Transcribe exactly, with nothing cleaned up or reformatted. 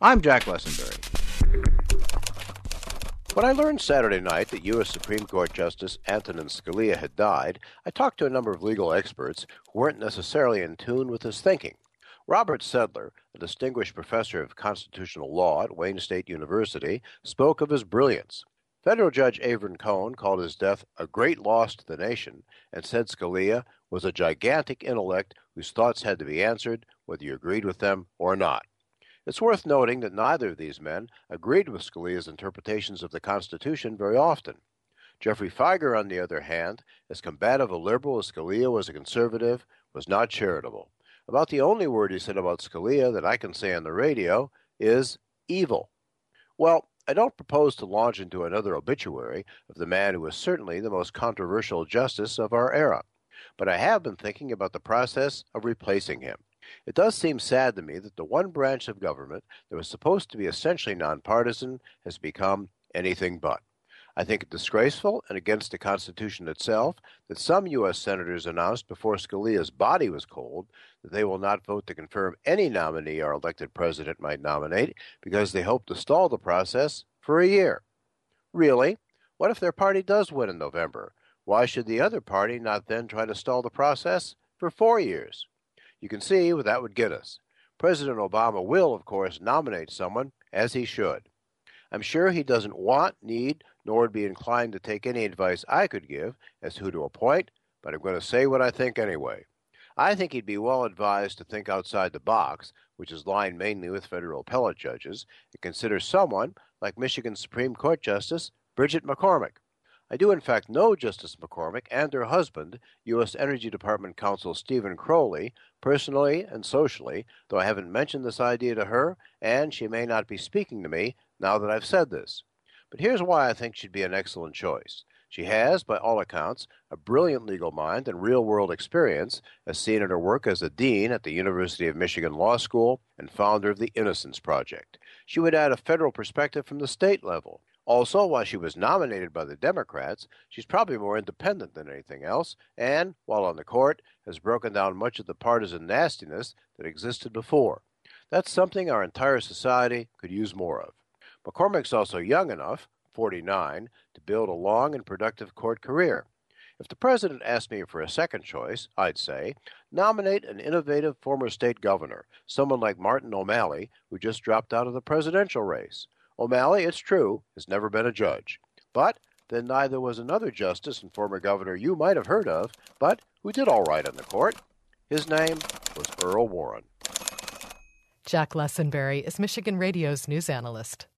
I'm Jack Lessenberry. When I learned Saturday night that U S Supreme Court Justice Antonin Scalia had died, I talked to a number of legal experts who weren't necessarily in tune with his thinking. Robert Sedler, a distinguished professor of constitutional law at Wayne State University, spoke of his brilliance. Federal Judge Avern Cohn called his death a great loss to the nation and said Scalia was a gigantic intellect whose thoughts had to be answered whether you agreed with them or not. It's worth noting that neither of these men agreed with Scalia's interpretations of the Constitution very often. Jeffrey Feiger, on the other hand, as combative a liberal as Scalia was a conservative, was not charitable. About the only word he said about Scalia that I can say on the radio is evil. Well, I don't propose to launch into another obituary of the man who was certainly the most controversial justice of our era, but I have been thinking about the process of replacing him. It does seem sad to me that the one branch of government that was supposed to be essentially nonpartisan has become anything but. I think it disgraceful and against the Constitution itself that some U S senators announced before Scalia's body was cold that they will not vote to confirm any nominee our elected president might nominate because they hope to stall the process for a year. Really? What if their party does win in November? Why should the other party not then try to stall the process for four years? You can see where that would get us. President Obama will, of course, nominate someone, as he should. I'm sure he doesn't want, need, nor would be inclined to take any advice I could give as to who to appoint, but I'm going to say what I think anyway. I think he'd be well advised to think outside the box, which is lined mainly with federal appellate judges, and consider someone like Michigan Supreme Court Justice Bridget McCormick. I do in fact know Justice McCormick and her husband, U S Energy Department counsel Stephen Crowley, personally and socially, though I haven't mentioned this idea to her, and she may not be speaking to me now that I've said this. But here's why I think she'd be an excellent choice. She has, by all accounts, a brilliant legal mind and real-world experience, as seen in her work as a dean at the University of Michigan Law School and founder of the Innocence Project. She would add a federal perspective from the state level. Also, while she was nominated by the Democrats, she's probably more independent than anything else, and, while on the court, has broken down much of the partisan nastiness that existed before. That's something our entire society could use more of. McCormick's also young enough, forty-nine, to build a long and productive court career. If the president asked me for a second choice, I'd say, nominate an innovative former state governor, someone like Martin O'Malley, who just dropped out of the presidential race. O'Malley, it's true, has never been a judge. But then neither was another justice and former governor you might have heard of, but who did all right on the court. His name was Earl Warren. Jack Lessenberry is Michigan Radio's news analyst.